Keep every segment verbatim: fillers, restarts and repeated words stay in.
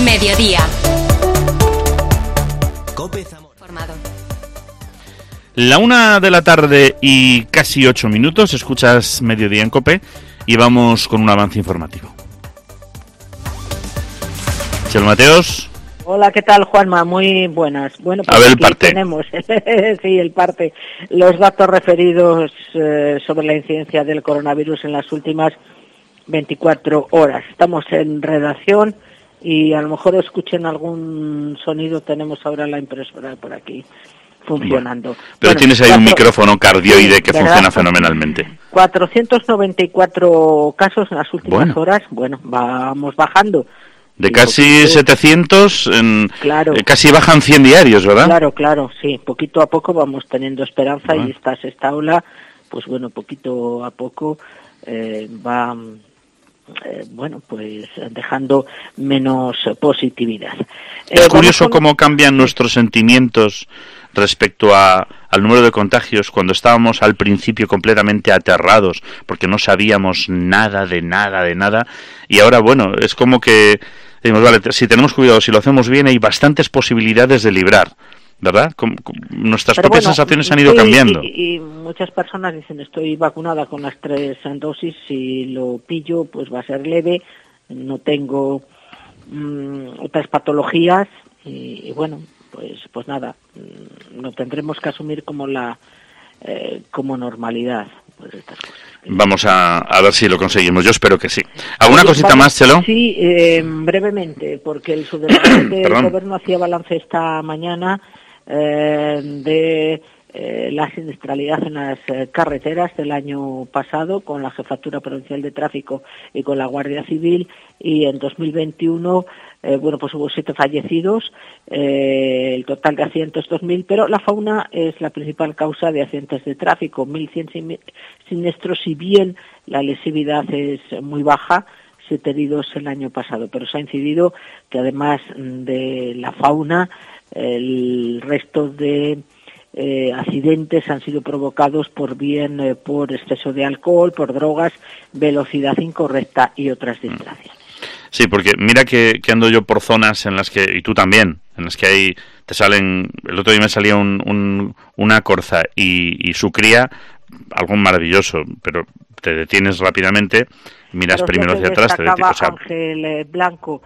Mediodía. COPE Zamora. Formado. La una de la tarde y casi ocho minutos, escuchas Mediodía en COPE y vamos con un avance informativo. Chelo Mateos. Hola, ¿qué tal, Juanma? Muy buenas. Bueno, pues a ver el aquí parte. Tenemos, sí, el parte. Los datos referidos eh, sobre la incidencia del coronavirus en las últimas veinticuatro horas. Estamos en redacción y a lo mejor escuchen algún sonido. Tenemos ahora la impresora por aquí funcionando. Bueno, pero bueno, tienes ahí cuatro, un micrófono cardioide sí, que ¿verdad? Funciona fenomenalmente. cuatrocientos noventa y cuatro casos en las últimas bueno. horas. Bueno, vamos bajando. De casi poquito, setecientos, en, claro, eh, casi bajan cien diarios, ¿verdad? Claro, claro, sí. Poquito a poco vamos teniendo esperanza bueno. y esta sexta ola, pues bueno, poquito a poco eh, va, eh, bueno, pues dejando menos positividad. Es eh, curioso con... cómo cambian nuestros sentimientos respecto a, al número de contagios cuando estábamos al principio completamente aterrados porque no sabíamos nada de nada de nada y ahora, bueno, es como que decimos, vale, si tenemos cuidado, si lo hacemos bien, hay bastantes posibilidades de librar, ¿verdad? Como, como nuestras Pero propias bueno, sensaciones han ido sí, cambiando. Y, y muchas personas dicen, estoy vacunada con las tres dosis, si lo pillo, pues va a ser leve, no tengo mmm, otras patologías y, y bueno, pues pues nada, lo tendremos que asumir como la eh, como normalidad. Pues estas cosas. Vamos a, a ver si lo conseguimos, yo espero que sí. ¿Alguna Oye, cosita vamos, más, Chelo? Sí, eh, brevemente, porque el subdelegado del Gobierno hacía balance esta mañana eh, de eh, la siniestralidad en las eh, carreteras del año pasado con la Jefatura Provincial de Tráfico y con la Guardia Civil, y en dos mil veintiuno eh, bueno, pues hubo siete fallecidos, eh, el total de accidentes dos mil, pero la fauna es la principal causa de accidentes de tráfico, mil cien siniestros, si bien la lesividad es muy baja, siete heridos el año pasado, pero se ha incidido que además de la fauna, el resto de eh, accidentes han sido provocados por bien eh, por exceso de alcohol, por drogas, velocidad incorrecta y otras distracciones. Sí, porque mira que, que ando yo por zonas en las que, y tú también, en las que hay, te salen, el otro día me salía un, un, una corza y, y su cría, algo maravilloso, pero te detienes rápidamente, miras pero primero hacia atrás, te detienes. O sea, Ángel Blanco,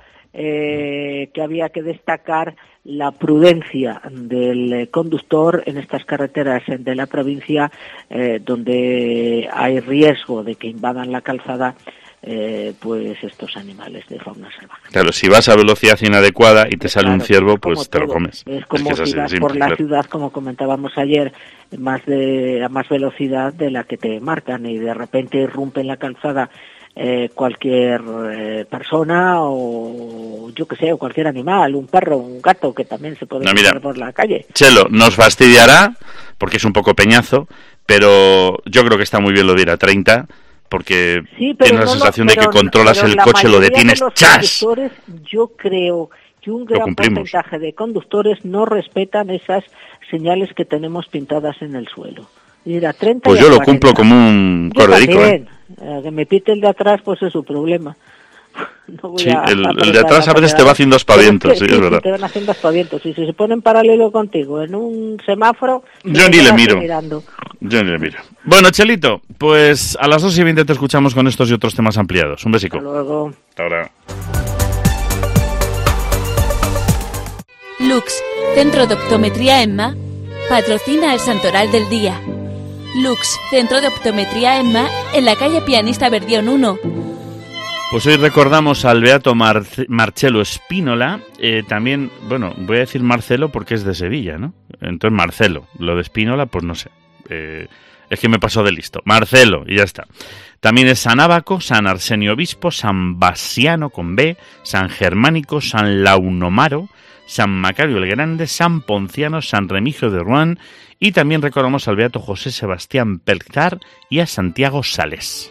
eh, que había que destacar la prudencia del conductor en estas carreteras de la provincia, eh, donde hay riesgo de que invadan la calzada Eh, pues estos animales de fauna salvaje. Claro, si vas a velocidad inadecuada y te sale claro, un ciervo, pues te todo. lo comes. Es como es que es si vas simple, por la claro. ciudad, como comentábamos ayer, más de a más velocidad de la que te marcan y de repente irrumpe en la calzada eh, cualquier eh, persona o yo que sé, o cualquier animal, un perro, un gato, que también se puede no, mira, ver por la calle. Chelo, nos fastidiará porque es un poco peñazo, pero yo creo que está muy bien lo de ir a treinta, porque sí, tienes la no sensación lo, de que pero, controlas pero el coche, lo detienes, de los ¡chas! Yo creo que un gran porcentaje de conductores no respetan esas señales que tenemos pintadas en el suelo. Ir a treinta pues y yo lo cuarenta. cumplo como un corderico. ¿eh? Eh, que me pite el de atrás, pues es su problema. No voy sí, a, el, a el de atrás a veces te va haciendo aspavientos, sí, sí, es verdad. te van haciendo aspavientos. Y si se ponen paralelo contigo en un semáforo, yo ni le miro. Mirando. Yo ni le miro. Bueno, Chelito, pues a las dos y veinte te escuchamos con estos y otros temas ampliados. Un besico. Hasta luego. Hasta ahora. Lux, Centro de Optometría EMMA, patrocina el Santoral del Día. Lux, Centro de Optometría EMMA, en la calle Pianista Verdión uno. Pues hoy recordamos al beato Mar- Marcelo Spínola, eh, también, bueno, voy a decir Marcelo porque es de Sevilla, ¿no? Entonces Marcelo, lo de Spínola, pues no sé, eh, es que me pasó de listo. Marcelo, y ya está. También es San Ábaco, San Arsenio Obispo, San Basiano con B, San Germánico, San Launomaro, San Macario el Grande, San Ponciano, San Remigio de Rouen, y también recordamos al beato José Sebastián Pelzar y a Santiago Sales.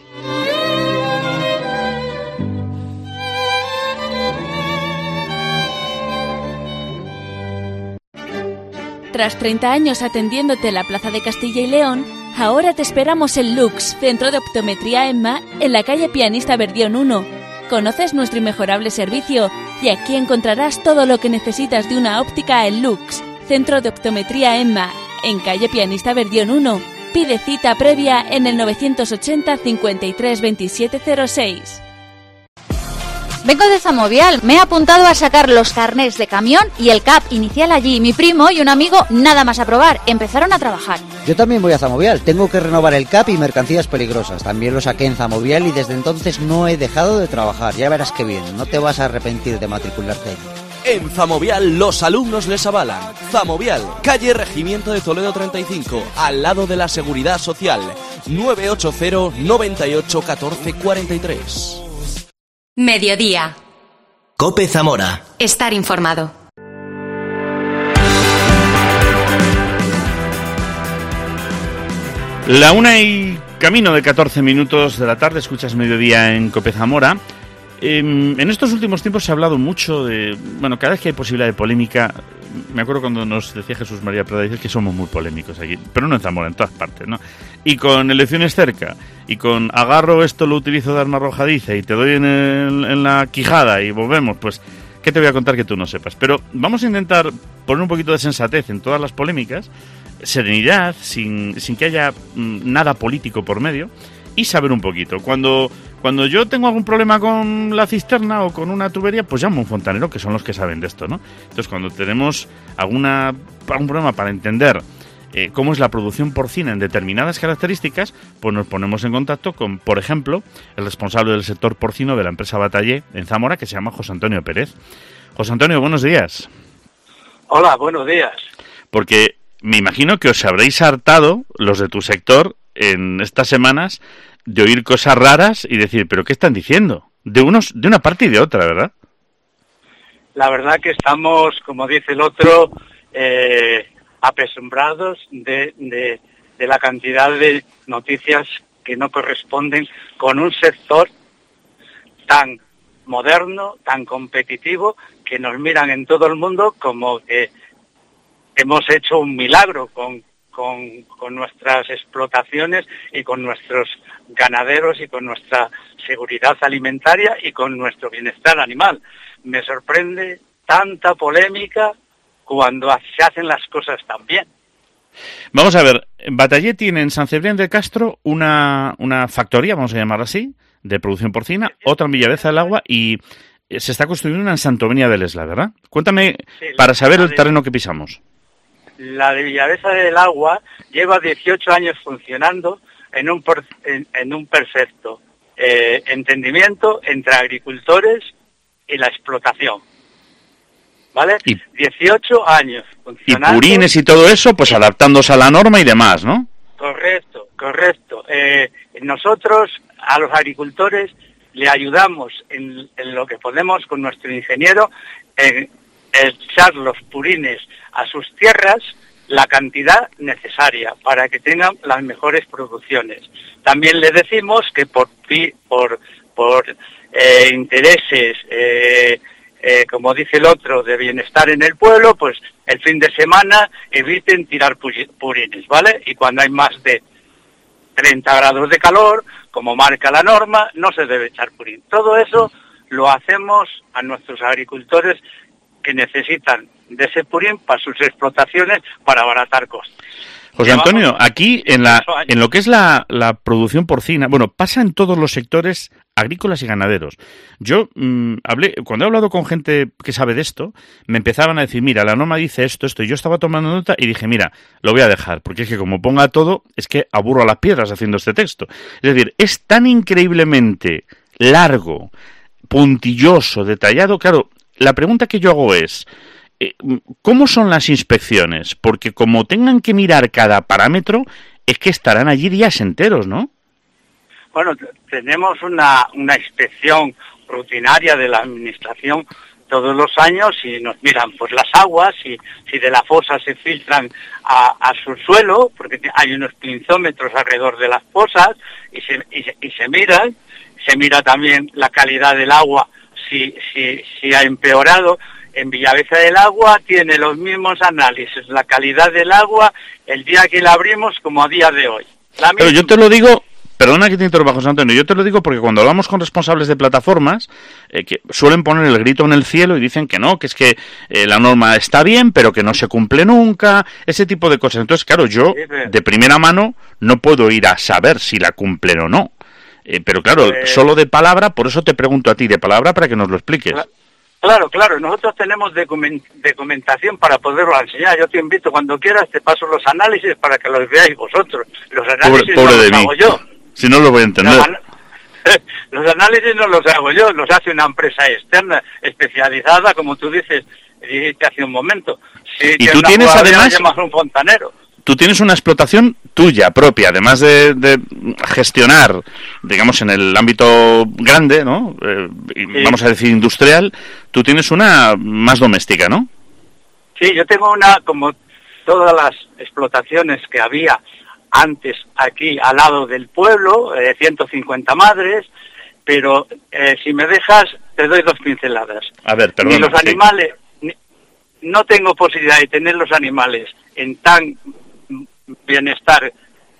Tras treinta años atendiéndote en la Plaza de Castilla y León, ahora te esperamos en Lux, Centro de Optometría EMMA, en la calle Pianista Verdión uno, ¿Conoces nuestro inmejorable servicio? Y aquí encontrarás todo lo que necesitas de una óptica en Lux, Centro de Optometría Emma, en calle Pianista Verdión uno. Pide cita previa en el novecientos ochenta, cincuenta y tres, veintisiete cero seis. Vengo de Zamovial, me he apuntado a sacar los carnés de camión y el C A P inicial allí. Mi primo y un amigo nada más aprobar, empezaron a trabajar. Yo también voy a Zamovial, tengo que renovar el C A P y mercancías peligrosas. También lo saqué en Zamovial y desde entonces no he dejado de trabajar. Ya verás qué bien, no te vas a arrepentir de matricularte allí. En Zamovial los alumnos les avalan. Zamovial, calle Regimiento de Toledo treinta y cinco, al lado de la Seguridad Social. nueve ocho cero, noventa y ocho, catorce, cuarenta y tres. Mediodía. COPE Zamora. Estar informado. La una y camino de catorce minutos de la tarde, escuchas Mediodía en COPE Zamora. Eh, en estos últimos tiempos se ha hablado mucho de... Bueno, cada vez que hay posibilidad de polémica... Me acuerdo cuando nos decía Jesús María Prada, dice que somos muy polémicos aquí, pero no en Zamora, en todas partes, ¿no? Y con elecciones cerca, y con agarro esto, lo utilizo de arma arrojadiza y te doy en, el, en la quijada y volvemos, pues, ¿qué te voy a contar que tú no sepas? Pero vamos a intentar poner un poquito de sensatez en todas las polémicas, serenidad, sin, sin que haya mmm, nada político por medio, y saber un poquito. Cuando... Cuando yo tengo algún problema con la cisterna o con una tubería, pues llamo a un fontanero, que son los que saben de esto, ¿no? Entonces, cuando tenemos alguna, algún problema para entender eh, cómo es la producción porcina en determinadas características, pues nos ponemos en contacto con, por ejemplo, el responsable del sector porcino de la empresa Batallé en Zamora, que se llama José Antonio Pérez. José Antonio, buenos días. Hola, buenos días. Porque me imagino que os habréis hartado, los de tu sector, en estas semanas, de oír cosas raras y decir, ¿pero qué están diciendo? De unos, de una parte y de otra, ¿verdad? La verdad que estamos, como dice el otro, eh, apesumbrados de, de, de la cantidad de noticias que no corresponden con un sector tan moderno, tan competitivo, que nos miran en todo el mundo como que hemos hecho un milagro con Con, con nuestras explotaciones y con nuestros ganaderos y con nuestra seguridad alimentaria y con nuestro bienestar animal. Me sorprende tanta polémica cuando se hacen las cosas tan bien. Vamos a ver, Batallé tiene en San Cebrián de Castro una, una factoría, vamos a llamarla así, de producción porcina, otra en Villaveza del Agua y se está construyendo una en Santovenia del Esla, ¿verdad? Cuéntame, sí, para saber el terreno que pisamos. La de Villaveza del Agua lleva dieciocho años funcionando en un, por, en, en un perfecto eh, entendimiento entre agricultores y la explotación. ¿Vale? Y, dieciocho años funcionando. Y purines y todo eso, pues adaptándose a la norma y demás, ¿no? Correcto, correcto. Eh, nosotros, a los agricultores, le ayudamos en, en lo que podemos con nuestro ingeniero en echar los purines a sus tierras la cantidad necesaria para que tengan las mejores producciones. También le decimos que por por por eh, intereses, eh, eh, como dice el otro, de bienestar en el pueblo, pues el fin de semana eviten tirar purines, ¿vale? Y cuando hay más de treinta grados de calor, como marca la norma, no se debe echar purín. Todo eso lo hacemos a nuestros agricultores que necesitan de ese purín para sus explotaciones, para abaratar costes. José Antonio, aquí en la en lo que es la, la producción porcina, bueno, pasa en todos los sectores agrícolas y ganaderos. Yo mmm, hablé, cuando he hablado con gente que sabe de esto, me empezaban a decir, mira, la norma dice esto, esto, y yo estaba tomando nota y dije, mira, lo voy a dejar, porque es que como ponga todo, es que aburro a las piedras haciendo este texto. Es decir, es tan increíblemente largo, puntilloso, detallado, claro. La pregunta que yo hago es, ¿cómo son las inspecciones? Porque como tengan que mirar cada parámetro, es que estarán allí días enteros, ¿no? Bueno, tenemos una, una inspección rutinaria de la administración todos los años y nos miran pues las aguas, y si de la fosa se filtran a, a su suelo, porque hay unos pinzómetros alrededor de las fosas, y se, y se, y se miran, se mira también la calidad del agua, Si, si, si ha empeorado. En Villaveza del Agua tiene los mismos análisis, la calidad del agua, el día que la abrimos como a día de hoy. Pero yo te lo digo perdona que te interrumpa, José Antonio, yo te lo digo porque cuando hablamos con responsables de plataformas, eh, que suelen poner el grito en el cielo y dicen que no, que es que eh, la norma está bien, pero que no se cumple nunca, ese tipo de cosas. Entonces, claro, yo de primera mano no puedo ir a saber si la cumplen o no. Eh, pero claro, eh, solo de palabra, por eso te pregunto a ti de palabra para que nos lo expliques. Claro, claro, nosotros tenemos documentación para poderlo enseñar. Yo te invito cuando quieras, te paso los análisis para que los veáis vosotros. Los análisis pobre, pobre no de los mí. hago yo. Si no lo voy a entender. Los, los análisis no los hago yo, los hace una empresa externa especializada, como tú dices, dijiste hace un momento. Si y tú tienes además un fontanero. Tú tienes una explotación tuya, propia, además de, de gestionar, digamos, en el ámbito grande, ¿no? Eh, sí. Vamos a decir industrial, tú tienes una más doméstica, ¿no? Sí, yo tengo una, como todas las explotaciones que había antes aquí al lado del pueblo, eh, ciento cincuenta madres, pero eh, si me dejas, te doy dos pinceladas. A ver, perdón. Ni los animales, sí. ni, no tengo posibilidad de tener los animales en tan bienestar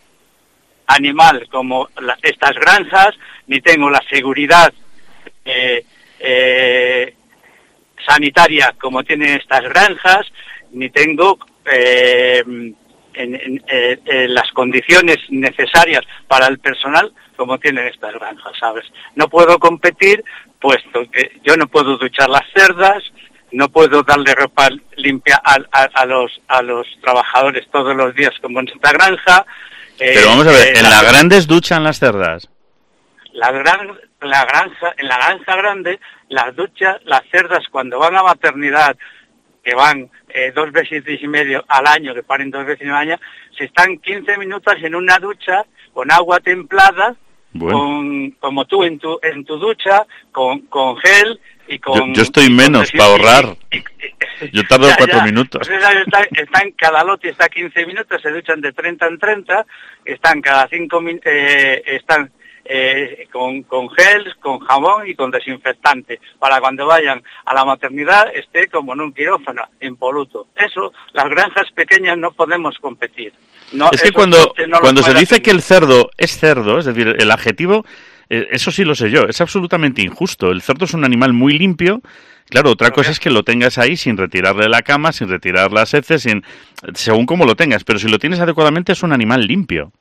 animal como la, estas granjas, ni tengo la seguridad eh, eh, sanitaria como tienen estas granjas, ni tengo eh, en, en, eh, eh, las condiciones necesarias para el personal como tienen estas granjas, ¿sabes? No puedo competir puesto que yo no puedo duchar las cerdas, no puedo darle ropa limpia a, a, a los a los trabajadores todos los días como en esta granja. Eh, Pero vamos a ver, eh, ¿en las la grandes duchan las cerdas? La gran, la granja, en la granja grande, las duchas, las cerdas cuando van a maternidad, que van eh, dos veces y medio al año, que paren dos veces al año, se están quince minutos en una ducha con agua templada, bueno. con como tú en tu en tu ducha, con, con gel. Y con, yo, yo estoy menos para ahorrar. Yo tardo ya, cuatro ya. minutos. Están está en cada lote, está quince minutos, se duchan de treinta en treinta, están cada cinco minutos, eh, están eh, con, con gel, con jabón y con desinfectante, para cuando vayan a la maternidad esté como en un quirófano, impoluto. Eso, las granjas pequeñas no podemos competir. No, es que cuando, no cuando se dice tener. que el cerdo es cerdo, es decir, el adjetivo... Eso sí lo sé yo, es absolutamente injusto. El cerdo es un animal muy limpio. Claro, otra cosa es que lo tengas ahí sin retirarle la cama, sin retirar las heces, sin, según como lo tengas. Pero si lo tienes adecuadamente es un animal limpio.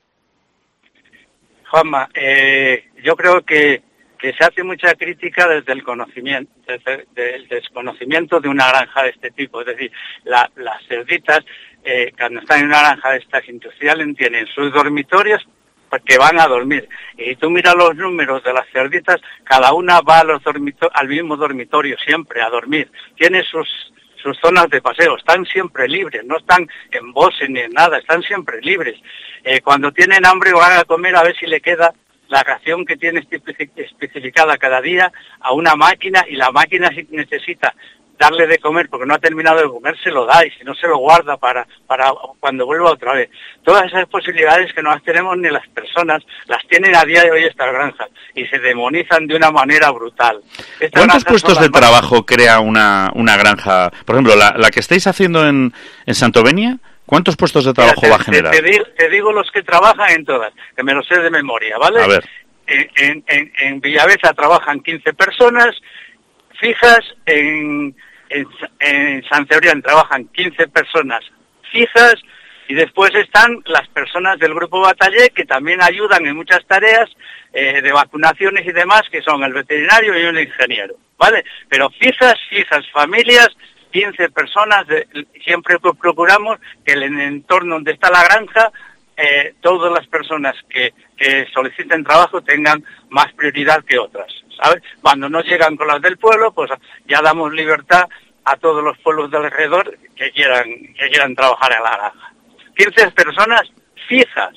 Juanma, eh, yo creo que, que se hace mucha crítica desde el conocimiento, desde, desde el desconocimiento de una granja de este tipo. Es decir, la, las cerditas, eh, cuando están en una granja de estas industriales, tienen sus dormitorios que van a dormir. Y tú miras los números de las cerditas, cada una va a los dormito- al mismo dormitorio siempre a dormir. Tiene sus sus zonas de paseo, están siempre libres, no están en bosques ni en nada, están siempre libres. Eh, cuando tienen hambre van a comer a ver si le queda la ración que tiene especificada cada día a una máquina, y la máquina si necesita darle de comer porque no ha terminado de comer, se lo da, y si no se lo guarda para para cuando vuelva otra vez. Todas esas posibilidades que no las tenemos ni las personas, las tienen a día de hoy estas granjas, y se demonizan de una manera brutal. Estas ¿Cuántos puestos de trabajo más... crea una, una granja? Por ejemplo, la, la que estáis haciendo en, en Santovenia, ¿cuántos puestos de trabajo Mira, te, va a generar? Te, te, digo, te digo los que trabajan en todas, que me los sé de memoria, ¿vale? A ver. En, en, en Villaveza trabajan quince personas fijas, en... En, en San Cebrián trabajan quince personas fijas, y después están las personas del Grupo Batallé que también ayudan en muchas tareas eh, de vacunaciones y demás, que son el veterinario y un ingeniero, ¿vale? Pero fijas, fijas, familias, quince personas, de, siempre procuramos que en el entorno donde está la granja, eh, todas las personas que, que soliciten trabajo tengan más prioridad que otras, ¿sabes? Cuando no llegan con las del pueblo, pues ya damos libertad a todos los pueblos de alrededor que quieran que quieran trabajar en la granja. quince personas fijas.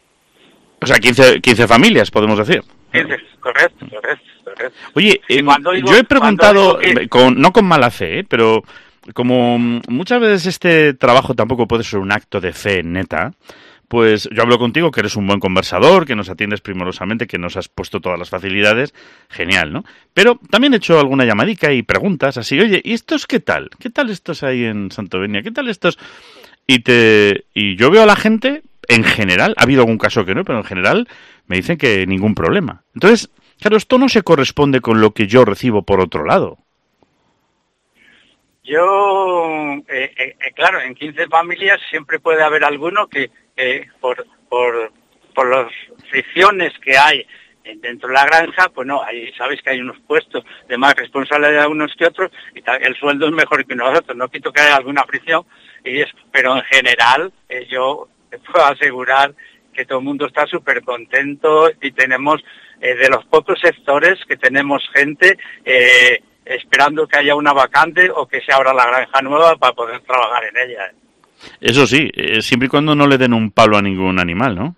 O sea, quince, quince familias, podemos decir. quince, correcto, correcto, correcto. Oye, eh, digo, yo he preguntado, que... con, no con mala fe, ¿eh? Pero como muchas veces este trabajo tampoco puede ser un acto de fe neta, pues yo hablo contigo, que eres un buen conversador, que nos atiendes primorosamente, que nos has puesto todas las facilidades, genial, ¿no? Pero también he hecho alguna llamadica y preguntas así, oye, ¿y estos qué tal? ¿Qué tal estos ahí en Santovenia? ¿Qué tal estos? Y te y yo veo a la gente en general, ha habido algún caso que no, pero en general me dicen que ningún problema. Entonces, claro, esto no se corresponde con lo que yo recibo por otro lado. Yo, eh, eh, claro, en quince familias siempre puede haber alguno que eh, por, por, por las fricciones que hay dentro de la granja, pues no, ahí sabéis que hay unos puestos de más responsabilidad de unos que otros y el sueldo es mejor que nosotros. No quito que haya alguna fricción, y es, pero en general eh, yo te puedo asegurar que todo el mundo está súper contento y tenemos eh, de los pocos sectores que tenemos gente eh, esperando que haya una vacante o que se abra la granja nueva para poder trabajar en ella. Eso sí, eh, siempre y cuando no le den un palo a ningún animal, ¿no?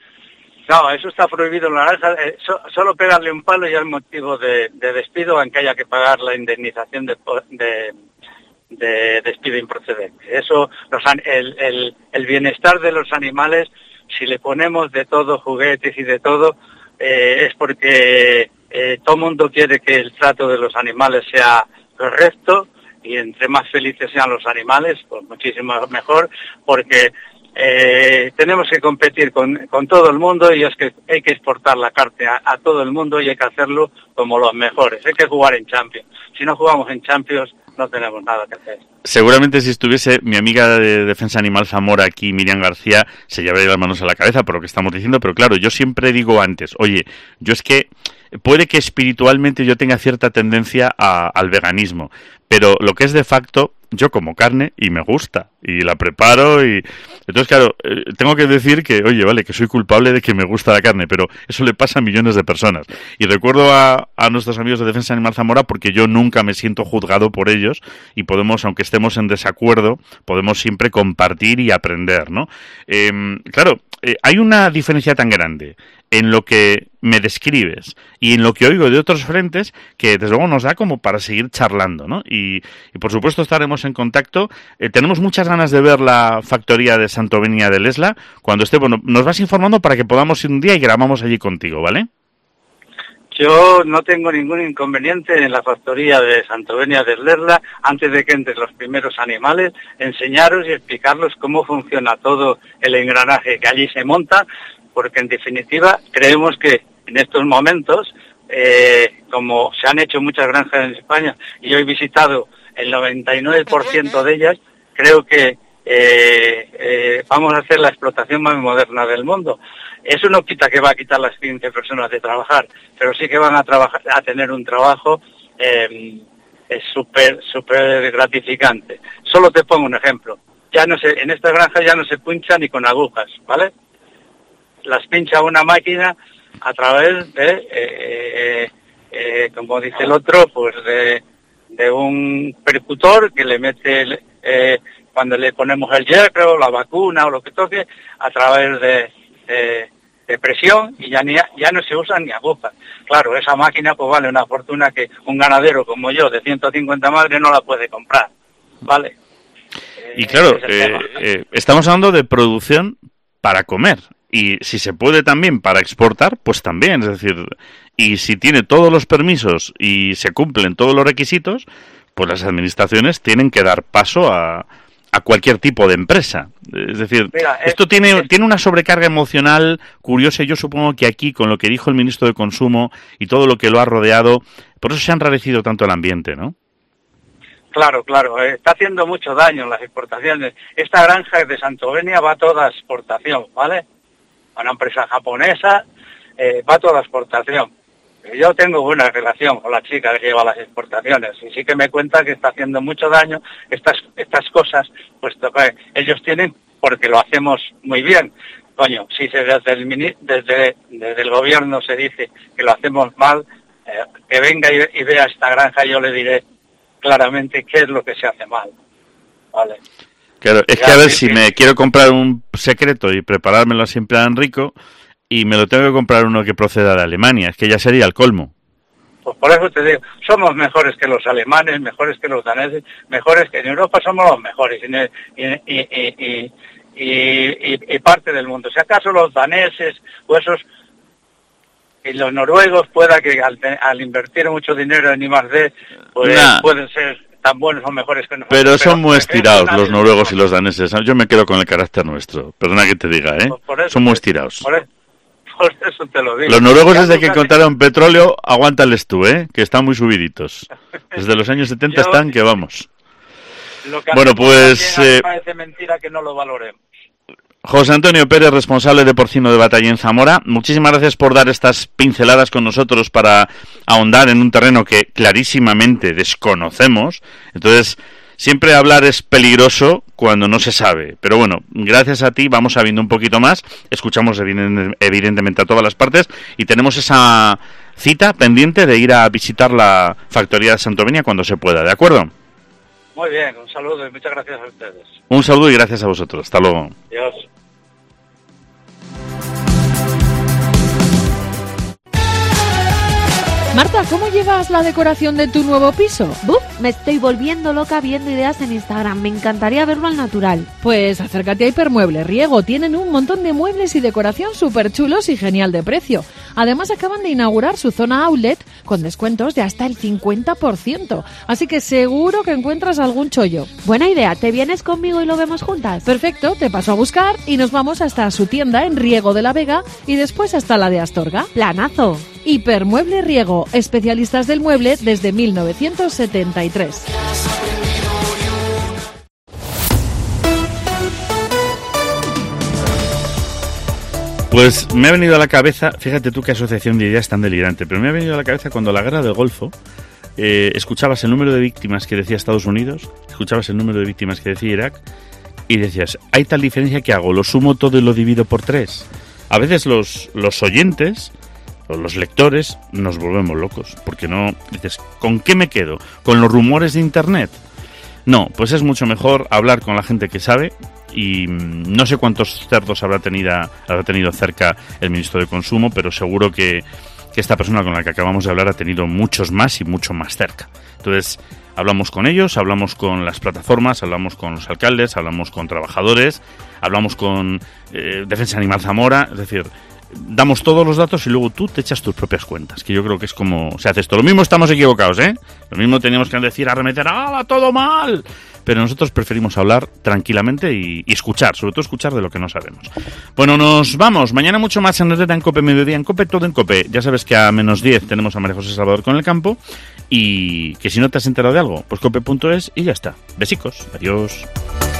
No, eso está prohibido en la granja. Eh, so, solo pegarle un palo ya es motivo de, de despido, aunque haya que pagar la indemnización de, de, de despido improcedente. Eso, los, el, el, el bienestar de los animales, si le ponemos de todo, juguetes y de todo, eh, es porque eh, todo el mundo quiere que el trato de los animales sea correcto, y entre más felices sean los animales, pues muchísimo mejor, porque eh, tenemos que competir con, con todo el mundo, y es que hay que exportar la carne a, a todo el mundo, y hay que hacerlo como los mejores. Hay que jugar en Champions. Si no jugamos en Champions, no tenemos nada que hacer. Seguramente si estuviese mi amiga de Defensa Animal Zamora aquí, Miriam García, se llevaría las manos a la cabeza por lo que estamos diciendo, pero claro, yo siempre digo antes, oye, yo es que puede que espiritualmente yo tenga cierta tendencia a, al veganismo, pero lo que es de facto, yo como carne y me gusta, y la preparo, y entonces claro, eh, tengo que decir que, oye, vale, que soy culpable de que me gusta la carne, pero eso le pasa a millones de personas. Y recuerdo a, a nuestros amigos de Defensa Animal Zamora, porque yo nunca me siento juzgado por ellos, y podemos, aunque estemos en desacuerdo, podemos siempre compartir y aprender, ¿no? Eh, claro, eh, hay una diferencia tan grande en lo que me describes y en lo que oigo de otros frentes, que desde luego nos da como para seguir charlando, ¿no? Y, y por supuesto estaremos en contacto. Eh, tenemos muchas ganas de ver la factoría de Santovenia de Lesla. Cuando esté, bueno, nos vas informando para que podamos ir un día y grabamos allí contigo, ¿vale? Yo no tengo ningún inconveniente en la factoría de Santovenia de Lesla, antes de que entren los primeros animales, enseñaros y explicarlos cómo funciona todo el engranaje que allí se monta, porque en definitiva creemos que en estos momentos, eh, como se han hecho muchas granjas en España, y yo he visitado el noventa y nueve por ciento de ellas, creo que eh, eh, vamos a hacer la explotación más moderna del mundo. Eso no quita que va a quitar las quince personas de trabajar, pero sí que van a trabajar, a tener un trabajo eh, es súper, súper gratificante. Solo te pongo un ejemplo. Ya no se, en esta granja ya no se puncha ni con agujas, ¿vale? Las pincha una máquina a través de, eh, eh, eh, como dice el otro, pues de, de un percutor que le mete, eh, cuando le ponemos el hierro, la vacuna o lo que toque, a través de, de, de presión, y ya, ni, ya no se usan ni agujas. Claro, esa máquina pues vale una fortuna que un ganadero como yo, de ciento cincuenta madres, no la puede comprar, ¿vale? Y claro, eh, eh, estamos hablando de producción para comer. Y si se puede también para exportar, pues también, es decir, y si tiene todos los permisos y se cumplen todos los requisitos, pues las administraciones tienen que dar paso a, a cualquier tipo de empresa. Es decir, Mira, es, esto tiene, es... tiene una sobrecarga emocional curiosa, y yo supongo que aquí, con lo que dijo el ministro de Consumo y todo lo que lo ha rodeado, por eso se ha enrarecido tanto el ambiente, ¿no? Claro, claro, eh, está haciendo mucho daño en las exportaciones. Esta granja de Santovenia va toda a exportación, ¿vale? Una empresa japonesa, eh, va toda la exportación. Yo tengo buena relación con la chica que lleva las exportaciones, y sí que me cuenta que está haciendo mucho daño estas estas cosas, puesto que ellos tienen, porque lo hacemos muy bien. Coño, si se desde el mini, desde, desde el gobierno se dice que lo hacemos mal, eh, que venga y, y vea esta granja, yo le diré claramente qué es lo que se hace mal. Vale. Claro, es que a ver, si me quiero comprar un secreto y preparármelo así en plan rico, y me lo tengo que comprar uno que proceda de Alemania, es que ya sería el colmo. Pues por eso te digo, somos mejores que los alemanes, mejores que los daneses, mejores que en Europa somos los mejores, y, y, y, y, y, y, y parte del mundo. Si acaso los daneses o esos, y los noruegos, pueda que al, al invertir mucho dinero en I más D, pues nah. pueden ser tan buenos o mejores que nosotros. Pero son muy estirados los noruegos y los daneses. Yo me quedo con el carácter nuestro. Perdona que te diga, ¿eh? Pues son muy estirados. Por eso, por eso te lo digo. Los noruegos desde que encontraron petróleo, aguántales tú, ¿eh? Que están muy subiditos. Desde los años setenta Yo, están que vamos. Bueno, pues... Eh, parece mentira que no lo valoremos. José Antonio Pérez, responsable de porcino de Batalla en Zamora, muchísimas gracias por dar estas pinceladas con nosotros para ahondar en un terreno que clarísimamente desconocemos. Entonces, siempre hablar es peligroso cuando no se sabe. Pero bueno, gracias a ti vamos sabiendo un poquito más, escuchamos evidentemente a todas las partes y tenemos esa cita pendiente de ir a visitar la factoría de Santovenia cuando se pueda, ¿de acuerdo? Muy bien, un saludo y muchas gracias a ustedes. Un saludo y gracias a vosotros. Hasta luego. Adiós. Marta, ¿cómo llevas la decoración de tu nuevo piso? ¡Buf! Me estoy volviendo loca viendo ideas en Instagram. Me encantaría verlo al natural. Pues acércate a Hipermueble Riego. Tienen un montón de muebles y decoración súper chulos y genial de precio. Además, acaban de inaugurar su zona outlet con descuentos de hasta el cincuenta por ciento. Así que seguro que encuentras algún chollo. Buena idea. ¿Te vienes conmigo y lo vemos juntas? Perfecto. Te paso a buscar y nos vamos hasta su tienda en Riego de la Vega y después hasta la de Astorga. ¡Planazo! Hipermueble Riego, especialistas del mueble desde mil novecientos setenta y tres. Pues me ha venido a la cabeza, fíjate tú qué asociación de ideas tan delirante, pero me ha venido a la cabeza cuando la guerra del Golfo eh, escuchabas el número de víctimas que decía Estados Unidos, escuchabas el número de víctimas que decía Irak y decías, hay tal diferencia que hago, lo sumo todo y lo divido por tres. A veces los, los oyentes... los lectores nos volvemos locos, porque no dices, ¿con qué me quedo? ¿Con los rumores de internet? No, pues es mucho mejor hablar con la gente que sabe y no sé cuántos cerdos habrá tenido, habrá tenido cerca el ministro de Consumo, pero seguro que, que esta persona con la que acabamos de hablar ha tenido muchos más y mucho más cerca. Entonces, hablamos con ellos, hablamos con las plataformas, hablamos con los alcaldes, hablamos con trabajadores, hablamos con eh, Defensa Animal Zamora, es decir... damos todos los datos y luego tú te echas tus propias cuentas, que yo creo que es como se hace esto. Lo mismo estamos equivocados, ¿eh? Lo mismo teníamos que decir, arremeter, ¡ah, va todo mal! Pero nosotros preferimos hablar tranquilamente y, y escuchar, sobre todo escuchar de lo que no sabemos. Bueno, nos vamos. Mañana mucho más en Noteta, en COPE, Mediodía, en COPE, todo en COPE. Ya sabes que a menos diez tenemos a María José Salvador con el campo y que si no te has enterado de algo, pues cope punto es y ya está. Besicos. Adiós.